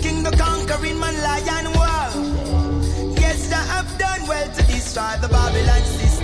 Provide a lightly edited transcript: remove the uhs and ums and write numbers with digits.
king, the conquering man, lion wolf. Yes, I have done well to destroy the Babylon system.